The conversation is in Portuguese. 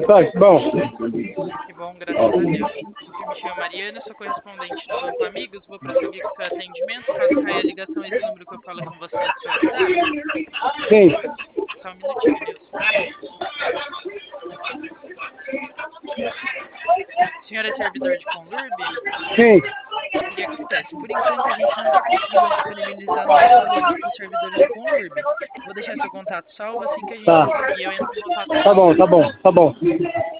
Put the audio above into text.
Tá, que bom. Que bom, graças a Deus. Eu me chamo Mariana, sou correspondente do Banco Amigos. Vou prosseguir com o seu atendimento. Caso caia a ligação, esse número que eu falo com você é do seu WhatsApp. Sim, Só um minutinho, Nilson. Senhora é servidor de Conlurb? sim. O que acontece? Por enquanto, a gente não está conseguindo disponibilizar novos valetes para os servidores de Conlurb. Vou deixar seu contato salvo. Assim que a gente Tá. conseguir, eu entro em contato com Tá bom, você. tá bom, tá bom.